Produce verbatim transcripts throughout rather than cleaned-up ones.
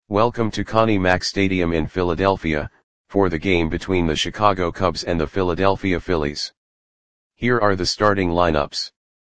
Welcome to Connie Mack Stadium in Philadelphia, for the game between the Chicago Cubs and the Philadelphia Phillies. Here are the starting lineups.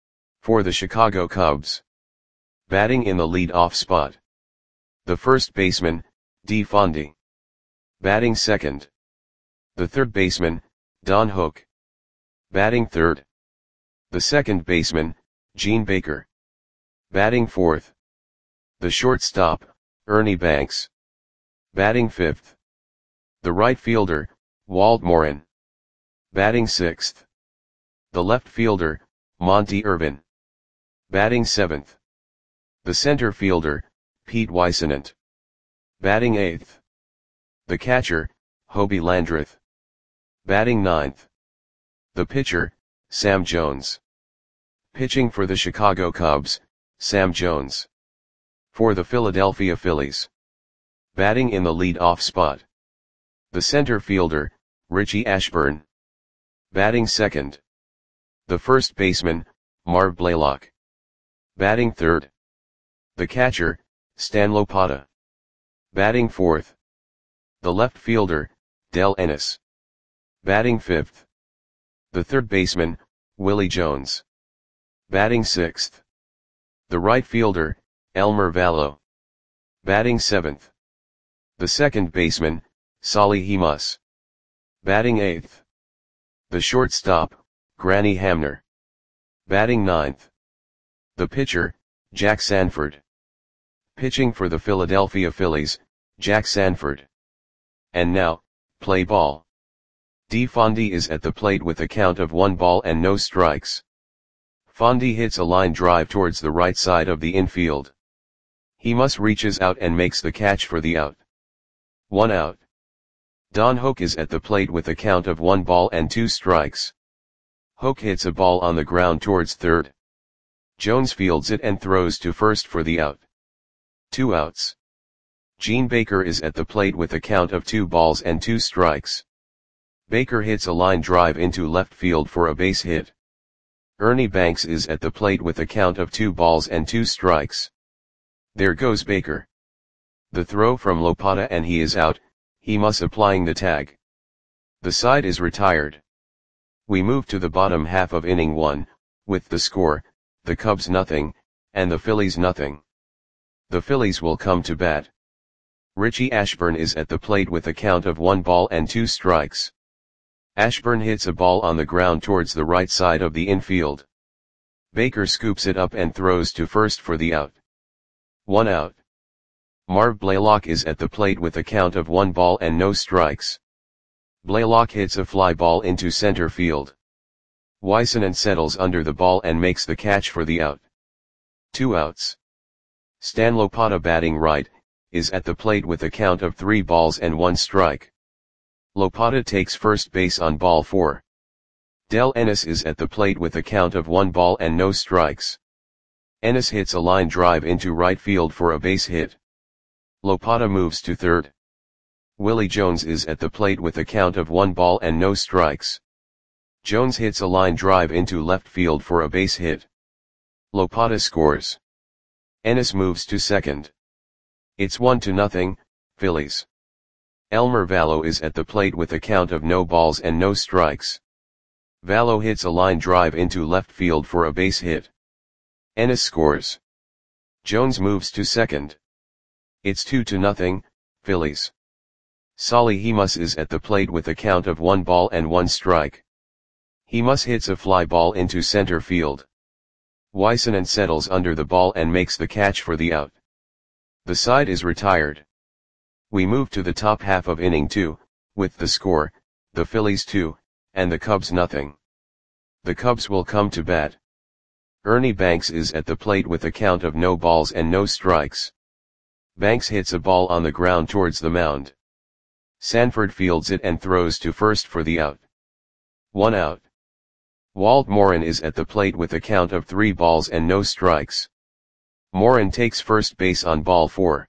For the Chicago Cubs. Batting in the lead-off spot. The first baseman, Dee Fondy. Batting second. The third baseman, Don Hook. Batting third. The second baseman, Gene Baker. Batting fourth. The shortstop, Ernie Banks. Batting fifth. The right fielder, Walt Morin. Batting sixth. The left fielder, Monte Irvin. Batting seventh. The center fielder, Pete Weissenant. Batting eighth. The catcher, Hobie Landreth. Batting ninth. The pitcher, Sam Jones. Pitching for the Chicago Cubs, Sam Jones. For the Philadelphia Phillies. Batting in the lead-off spot. The center fielder, Richie Ashburn. Batting second. The first baseman, Marv Blaylock. Batting third. The catcher, Stan Lopata. Batting fourth. The left fielder, Del Ennis. Batting fifth. The third baseman, Willie Jones. Batting sixth. The right fielder, Elmer Vallow. Batting seventh. The second baseman, Solly Hemus. Batting eighth. The shortstop, Granny Hamner. Batting ninth. The pitcher, Jack Sanford. Pitching for the Philadelphia Phillies, Jack Sanford. And now, play ball. Dee Fondy is at the plate with a count of one ball and no strikes. Fondy hits a line drive towards the right side of the infield. Hemus reaches out and makes the catch for the out. One out. Don Hook is at the plate with a count of one ball and two strikes. Hook hits a ball on the ground towards third. Jones fields it and throws to first for the out. Two outs. Gene Baker is at the plate with a count of two balls and two strikes. Baker hits a line drive into left field for a base hit. Ernie Banks is at the plate with a count of two balls and two strikes. There goes Baker. The throw from Lopata and he is out, Hemus applying the tag. The side is retired. We move to the bottom half of inning one, with the score, the Cubs nothing, and the Phillies nothing. The Phillies will come to bat. Richie Ashburn is at the plate with a count of one ball and two strikes. Ashburn hits a ball on the ground towards the right side of the infield. Baker scoops it up and throws to first for the out. One out. Marv Blaylock is at the plate with a count of one ball and no strikes. Blaylock hits a fly ball into center field. Weissenant settles under the ball and makes the catch for the out. Two outs. Stan Lopata, batting right, is at the plate with a count of three balls and one strike. Lopata takes first base on ball four. Del Ennis is at the plate with a count of one ball and no strikes. Ennis hits a line drive into right field for a base hit. Lopata moves to third. Willie Jones is at the plate with a count of one ball and no strikes. Jones hits a line drive into left field for a base hit. Lopata scores. Ennis moves to second. It's one to nothing, Phillies. Elmer Vallow is at the plate with a count of no balls and no strikes. Vallow hits a line drive into left field for a base hit. Ennis scores. Jones moves to second. It's two to nothing, Phillies. Solly Hemus is at the plate with a count of one ball and one strike. Hemus hits a fly ball into center field. Weissenant settles under the ball and makes the catch for the out. The side is retired. We move to the top half of inning two, with the score, the Phillies two, and the Cubs nothing. The Cubs will come to bat. Ernie Banks is at the plate with a count of no balls and no strikes. Banks hits a ball on the ground towards the mound. Sanford fields it and throws to first for the out. One out. Walt Morin is at the plate with a count of three balls and no strikes. Morin takes first base on ball four.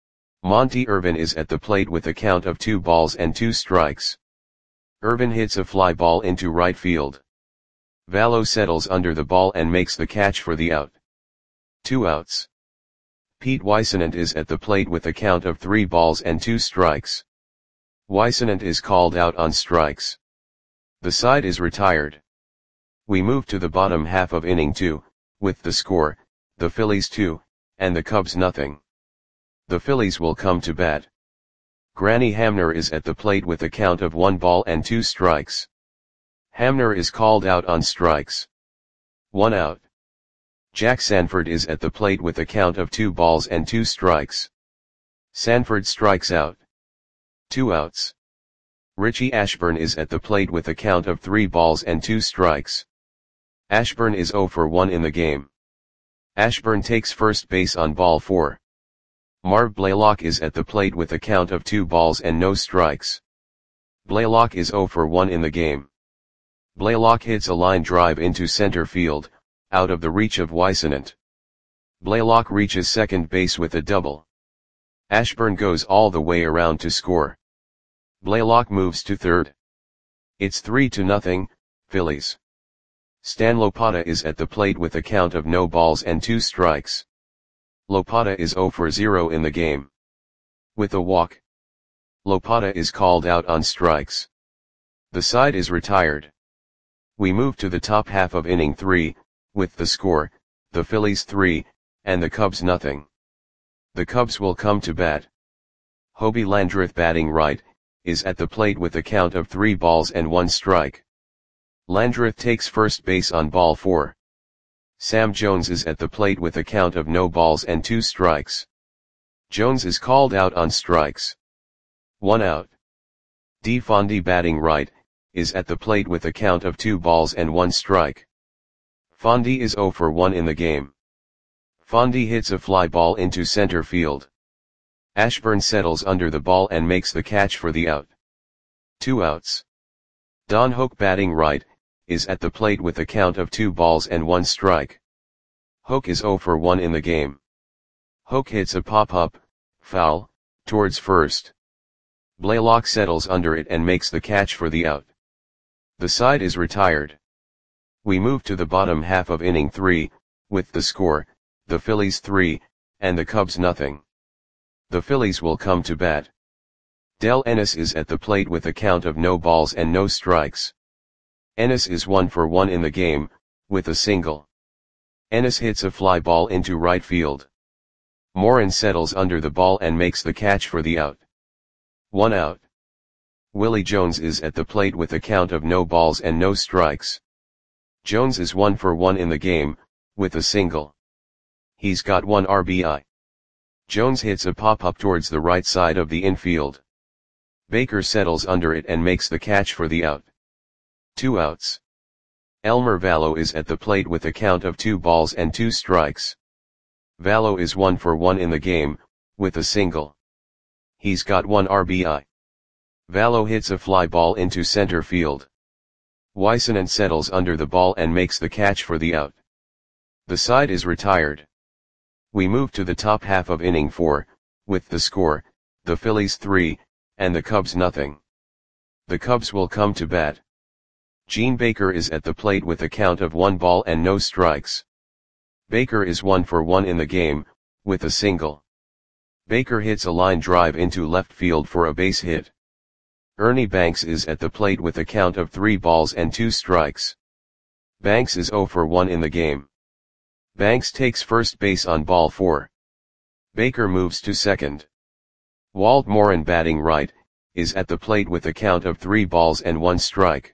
Monte Irvin is at the plate with a count of two balls and two strikes. Irvin hits a fly ball into right field. Vallow settles under the ball and makes the catch for the out. Two outs. Pete Wysonant is at the plate with a count of three balls and two strikes. Wysonant is called out on strikes. The side is retired. We move to the bottom half of inning two, with the score, the Phillies two, and the Cubs nothing. The Phillies will come to bat. Granny Hamner is at the plate with a count of one ball and two strikes. Hamner is called out on strikes. One out. Jack Sanford is at the plate with a count of two balls and two strikes. Sanford strikes out. Two outs. Richie Ashburn is at the plate with a count of three balls and two strikes. Ashburn is oh for one in the game. Ashburn takes first base on ball four. Marv Blaylock is at the plate with a count of two balls and no strikes. Blaylock is oh for one in the game. Blaylock hits a line drive into center field, out of the reach of Wysonant. Blaylock reaches second base with a double. Ashburn goes all the way around to score. Blaylock moves to third. It's three to nothing, Phillies. Stan Lopata is at the plate with a count of no balls and two strikes. Lopata is oh for zero in the game. With a walk. Lopata is called out on strikes. The side is retired. We move to the top half of inning three, with the score, the Phillies three, and the Cubs nothing. The Cubs will come to bat. Hobie Landreth, batting right, is at the plate with a count of three balls and one strike. Landreth takes first base on ball four. Sam Jones is at the plate with a count of no balls and two strikes. Jones is called out on strikes. One out. Dee Fondy, batting right, is at the plate with a count of two balls and one strike. Fondy is oh for one in the game. Fondy hits a fly ball into center field. Ashburn settles under the ball and makes the catch for the out. Two outs. Don Hoak, batting right, is at the plate with a count of two balls and one strike. Hoak is oh for one in the game. Hoak hits a pop-up, foul, towards first. Blaylock settles under it and makes the catch for the out. The side is retired. We move to the bottom half of inning three, with the score, the Phillies three, and the Cubs nothing. The Phillies will come to bat. Del Ennis is at the plate with a count of no balls and no strikes. Ennis is one for one in the game, with a single. Ennis hits a fly ball into right field. Morin settles under the ball and makes the catch for the out. One out. Willie Jones is at the plate with a count of no balls and no strikes. Jones is one for one in the game, with a single. He's got one R B I. Jones hits a pop-up towards the right side of the infield. Baker settles under it and makes the catch for the out. Two outs. Elmer Vallow is at the plate with a count of two balls and two strikes. Vallow is one for one in the game, with a single. He's got one R B I. Vallow hits a fly ball into center field. Wysonant settles under the ball and makes the catch for the out. The side is retired. We move to the top half of inning four, with the score, the Phillies three, and the Cubs nothing. The Cubs will come to bat. Gene Baker is at the plate with a count of one ball and no strikes. Baker is one for one in the game, with a single. Baker hits a line drive into left field for a base hit. Ernie Banks is at the plate with a count of three balls and two strikes. Banks is oh for one in the game. Banks takes first base on ball four. Baker moves to second. Walt Morin, batting right, is at the plate with a count of three balls and one strike.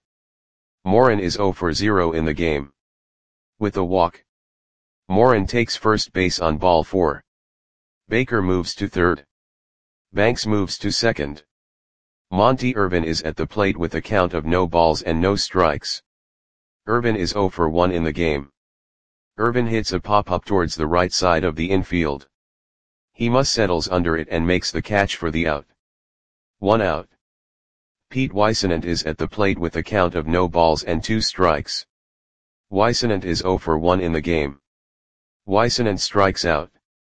Morin is oh for zero in the game. With a walk. Morin takes first base on ball four. Baker moves to third. Banks moves to second. Monty Irvin is at the plate with a count of no balls and no strikes. Irvin is oh for one in the game. Irvin hits a pop-up towards the right side of the infield. He must settles under it and makes the catch for the out. One out. Pete Wysonant is at the plate with a count of no balls and two strikes. Wysonant is oh for one in the game. Wysonant strikes out.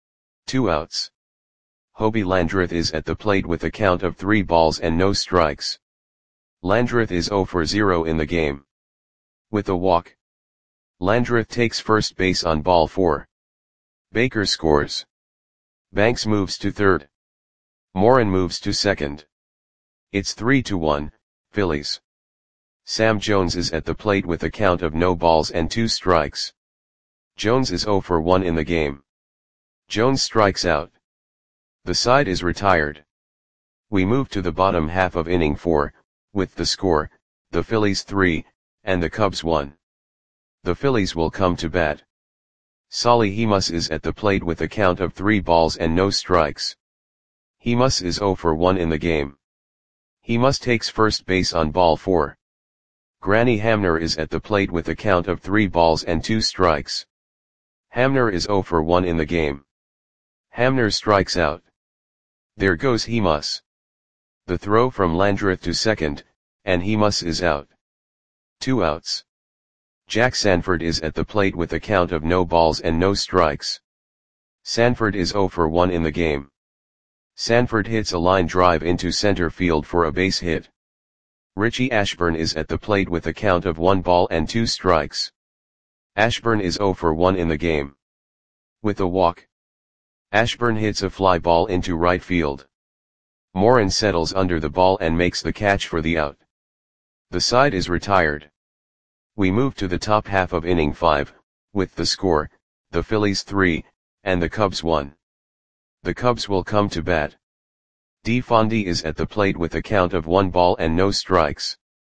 Two outs. Hobie Landreth is at the plate with a count of three balls and no strikes. Landreth is oh for zero in the game. With a walk. Landreth takes first base on ball four. Baker scores. Banks moves to third. Morin moves to second. It's three to one, Phillies. Sam Jones is at the plate with a count of no balls and two strikes. Jones is oh for one in the game. Jones strikes out. The side is retired. We move to the bottom half of inning four, with the score, the Phillies three, and the Cubs one. The Phillies will come to bat. Solly Hemus is at the plate with a count of three balls and no strikes. Hemus is oh for one in the game. Hemus takes first base on ball four. Granny Hamner is at the plate with a count of three balls and two strikes. Hamner is oh for one in the game. Hamner strikes out. There goes Hemus. The throw from Landreth to second, and Hemus is out. Two outs. Jack Sanford is at the plate with a count of no balls and no strikes. Sanford is oh for one in the game. Sanford hits a line drive into center field for a base hit. Richie Ashburn is at the plate with a count of one ball and two strikes. Ashburn is oh for one in the game. With a walk. Ashburn hits a fly ball into right field. Morin settles under the ball and makes the catch for the out. The side is retired. We move to the top half of inning five, with the score, the Phillies three, and the Cubs one. The Cubs will come to bat. D. Fondy is at the plate with a count of one ball and no strikes.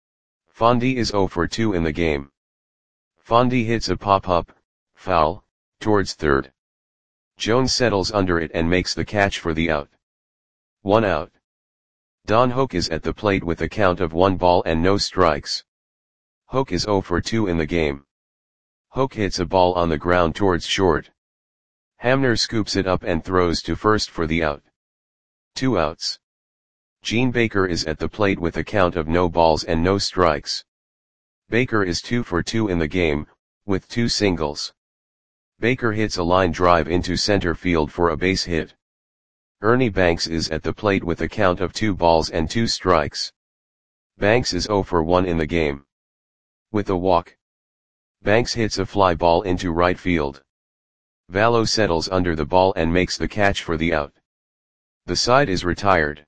Fondy is oh for two in the game. Fondy hits a pop-up, foul, towards third. Jones settles under it and makes the catch for the out. One out. Don Hoak is at the plate with a count of one ball and no strikes. Hoak is oh for two in the game. Hoak hits a ball on the ground towards short. Hamner scoops it up and throws to first for the out. Two outs. Gene Baker is at the plate with a count of no balls and no strikes. Baker is two for two in the game, with two singles. Baker hits a line drive into center field for a base hit. Ernie Banks is at the plate with a count of two balls and two strikes. Banks is oh for one in the game. With a walk. Banks hits a fly ball into right field. Vallo settles under the ball and makes the catch for the out. The side is retired.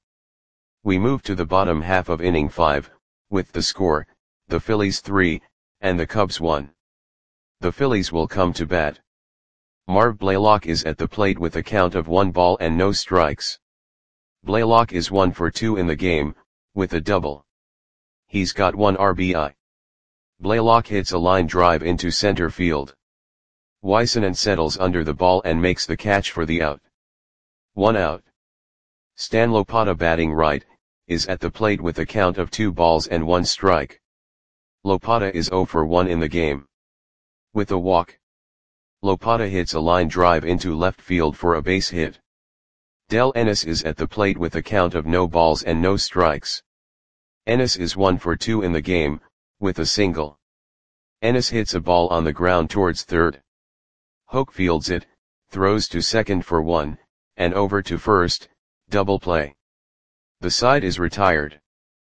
We move to the bottom half of inning five, with the score, the Phillies three, and the Cubs one. The Phillies will come to bat. Marv Blaylock is at the plate with a count of one ball and no strikes. Blaylock is one for two in the game, with a double. He's got one R B I. Blaylock hits a line drive into center field. Weissenen settles under the ball and makes the catch for the out. One out. Stan Lopata, batting right, is at the plate with a count of two balls and one strike. Lopata is oh for one in the game. With a walk. Lopata hits a line drive into left field for a base hit. Del Ennis is at the plate with a count of no balls and no strikes. Ennis is one for two in the game, with a single. Ennis hits a ball on the ground towards third. Hoak fields it, throws to second for one, and over to first, double play. The side is retired.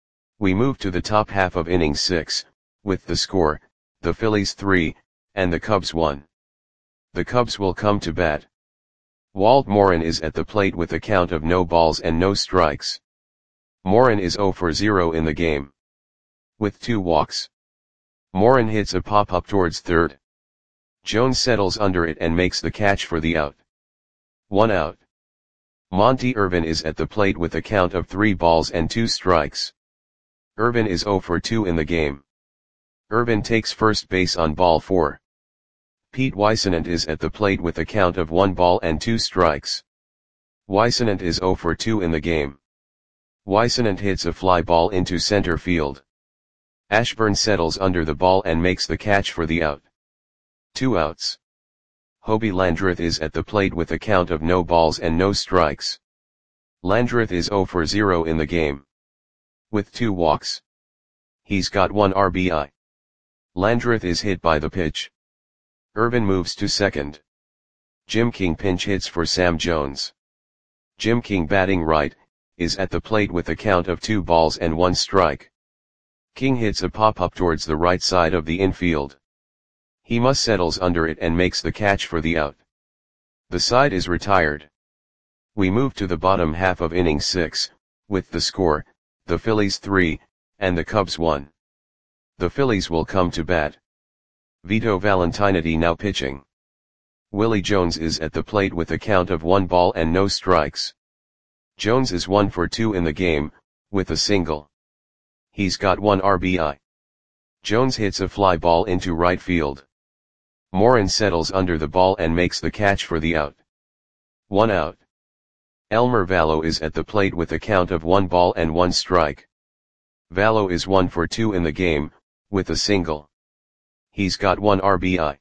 We move to the top half of inning six, with the score, the Phillies three, and the Cubs one. The Cubs will come to bat. Walt Morin is at the plate with a count of no balls and no strikes. Morin is oh for zero in the game. With two walks. Morin hits a pop-up towards third. Jones settles under it and makes the catch for the out. One out. Monty Irvin is at the plate with a count of three balls and two strikes. Irvin is oh for two in the game. Irvin takes first base on ball four. Pete Weissenen is at the plate with a count of one ball and two strikes. Weissenen is oh for two in the game. Weissenen hits a fly ball into center field. Ashburn settles under the ball and makes the catch for the out. Two outs. Hobie Landreth is at the plate with a count of no balls and no strikes. Landreth is oh for zero in the game. With two walks. He's got one R B I. Landreth is hit by the pitch. Irvin moves to second. Jim King pinch hits for Sam Jones. Jim King, batting right, is at the plate with a count of two balls and one strike. King hits a pop-up towards the right side of the infield. Hemus settles under it and makes the catch for the out. The side is retired. We move to the bottom half of inning six, with the score, the Phillies three, and the Cubs one. The Phillies will come to bat. Vito Valentinetti now pitching. Willie Jones is at the plate with a count of one ball and no strikes. Jones is one for two in the game, with a single. He's got one R B I. Jones hits a fly ball into right field. Morin settles under the ball and makes the catch for the out. One out. Elmer Valo is at the plate with a count of one ball and one strike. Valo is one for two in the game, with a single. He's got one R B I.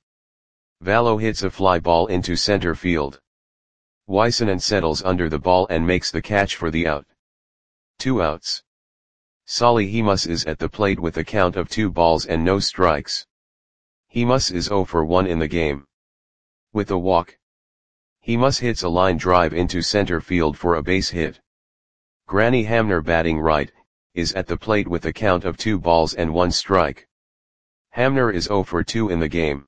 Valo hits a fly ball into center field. Weissenen settles under the ball and makes the catch for the out. Two outs. Solly Hemus is at the plate with a count of two balls and no strikes. Hemus is zero for one in the game. With a walk. Hemus hits a line drive into center field for a base hit. Granny Hamner, batting right, is at the plate with a count of two balls and one strike. Hamner is zero for two in the game.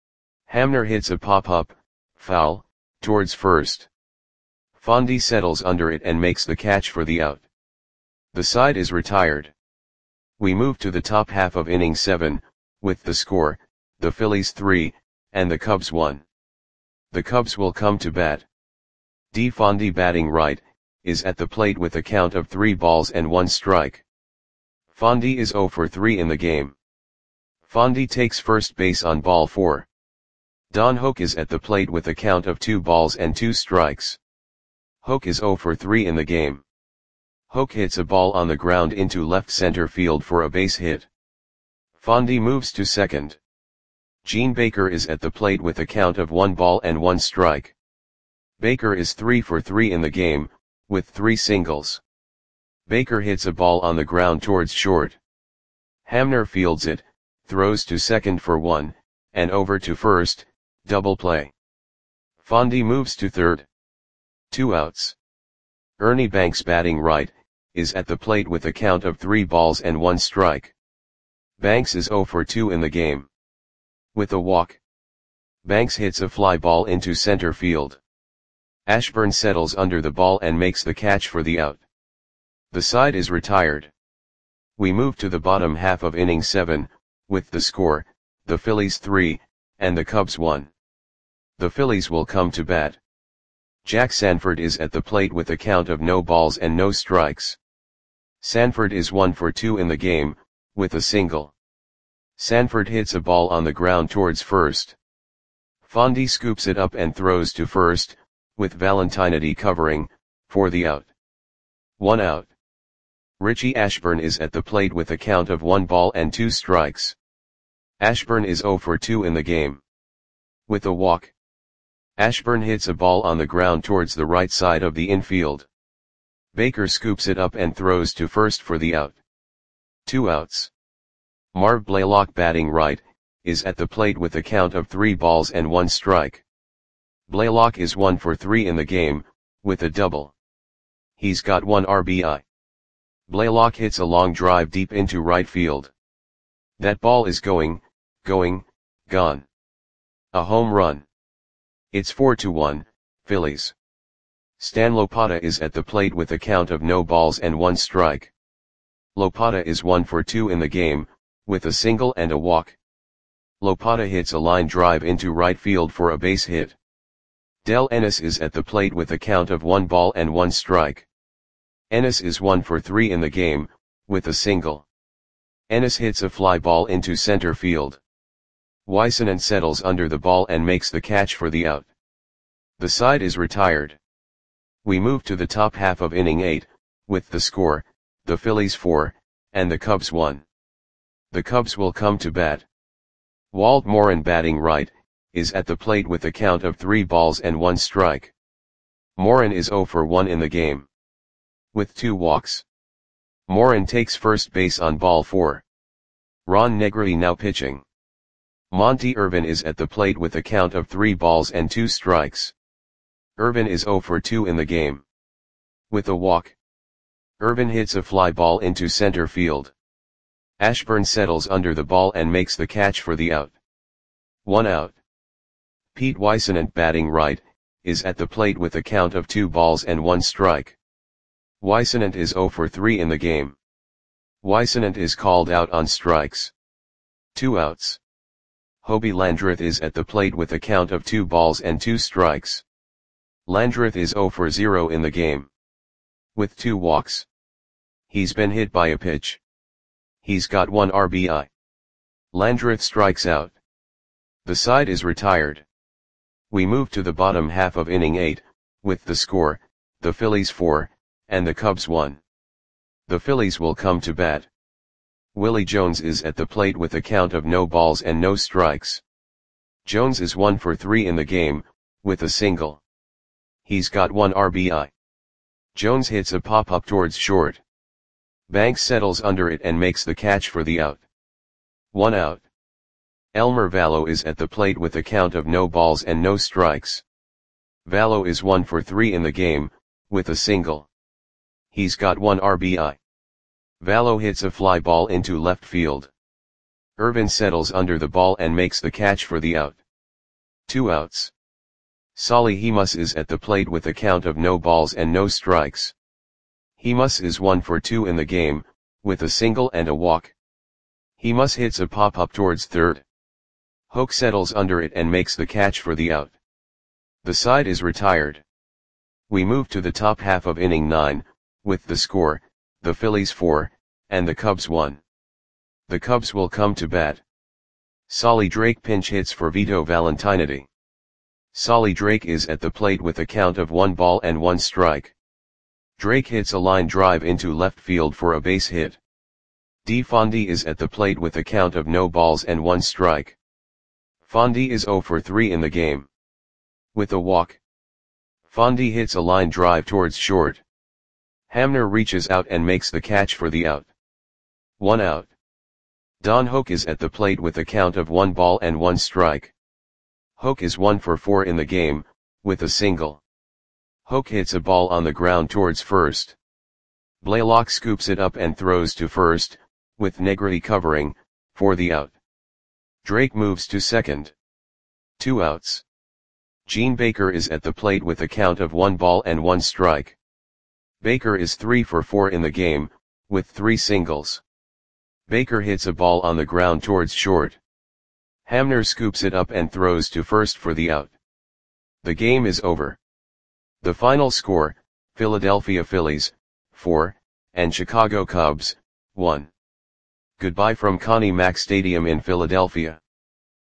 Hamner hits a pop-up, foul, towards first. Fondy settles under it and makes the catch for the out. The side is retired. We move to the top half of inning seven, with the score, the Phillies three, and the Cubs one. The Cubs will come to bat. D. Fondy, batting right, is at the plate with a count of three balls and one strike. Fondy is zero for three in the game. Fondy takes first base on ball four. Don Hoak is at the plate with a count of two balls and two strikes. Hoak is zero for three in the game. Hoak hits a ball on the ground into left center field for a base hit. Fondy moves to second. Gene Baker is at the plate with a count of one ball and one strike. Baker is three for three in the game, with three singles. Baker hits a ball on the ground towards short. Hamner fields it, throws to second for one, and over to first, double play. Fondy moves to third. Two outs. Ernie Banks, batting right, is at the plate with a count of three balls and one strike. Banks is zero for two in the game. With a walk. Banks hits a fly ball into center field. Ashburn settles under the ball and makes the catch for the out. The side is retired. We move to the bottom half of inning seven, with the score, the Phillies three, and the Cubs one. The Phillies will come to bat. Jack Sanford is at the plate with a count of no balls and no strikes. Sanford is one for two in the game, with a single. Sanford hits a ball on the ground towards first. Fondy scoops it up and throws to first, with Valentinetti covering, for the out. One out. Richie Ashburn is at the plate with a count of one ball and two strikes. Ashburn is zero for two in the game. With a walk. Ashburn hits a ball on the ground towards the right side of the infield. Baker scoops it up and throws to first for the out. Two outs. Marv Blaylock, batting right, is at the plate with a count of three balls and one strike. Blaylock is one for three in the game, with a double. He's got one R B I. Blaylock hits a long drive deep into right field. That ball is going, going, gone. A home run. It's four to one, Phillies. Stan Lopata is at the plate with a count of no balls and one strike. Lopata is one for two in the game, with a single and a walk. Lopata hits a line drive into right field for a base hit. Del Ennis is at the plate with a count of one ball and one strike. Ennis is one for three in the game, with a single. Ennis hits a fly ball into center field. Weissenen settles under the ball and makes the catch for the out. The side is retired. We move to the top half of inning eight, with the score, the Phillies four, and the Cubs one. The Cubs will come to bat. Walt Morin, batting right, is at the plate with a count of three balls and one strike. Morin is zero for one in the game. With two walks. Morin takes first base on ball four. Ron Negri now pitching. Monty Irvin is at the plate with a count of three balls and two strikes. Irvin is zero for two in the game. With a walk. Irvin hits a fly ball into center field. Ashburn settles under the ball and makes the catch for the out. One out. Pete Weissenen, batting right, is at the plate with a count of two balls and one strike. Wysonant is zero for three in the game. Wysonant is called out on strikes. Two outs. Hobie Landreth is at the plate with a count of two balls and two strikes. Landreth is zero for zero in the game. With two walks. He's been hit by a pitch. He's got one R B I. Landreth strikes out. The side is retired. We move to the bottom half of inning eight, with the score, the Phillies four, and the Cubs one. The Phillies will come to bat. Willie Jones is at the plate with a count of no balls and no strikes. Jones is one for three in the game, with a single. He's got one R B I. Jones hits a pop-up towards short. Banks settles under it and makes the catch for the out. One out. Elmer Vallow is at the plate with a count of no balls and no strikes. Vallow is one for three in the game, with a single. He's got one R B I. Vallow hits a fly ball into left field. Irvin settles under the ball and makes the catch for the out. Two outs. Solly Hemus is at the plate with a count of no balls and no strikes. Hemus is one for two in the game, with a single and a walk. Hemus hits a pop-up towards third. Hoke settles under it and makes the catch for the out. The side is retired. We move to the top half of inning nine, with the score, the Phillies four, and the Cubs one. The Cubs will come to bat. Solly Drake pinch hits for Vito Valentinity. Solly Drake is at the plate with a count of one ball and one strike. Drake hits a line drive into left field for a base hit. D. Fondy is at the plate with a count of no balls and one strike. Fondy is zero for three in the game. With a walk. Fondy hits a line drive towards short. Hamner reaches out and makes the catch for the out. One out. Don Hoke is at the plate with a count of one ball and one strike. Hoke is one for four in the game, with a single. Hoke hits a ball on the ground towards first. Blaylock scoops it up and throws to first, with Negrete covering, for the out. Drake moves to second. Two outs. Gene Baker is at the plate with a count of one ball and one strike. Baker is three for four in the game, with three singles. Baker hits a ball on the ground towards short. Hamner scoops it up and throws to first for the out. The game is over. The final score, Philadelphia Phillies, four, and Chicago Cubs, one. Goodbye from Connie Mack Stadium in Philadelphia.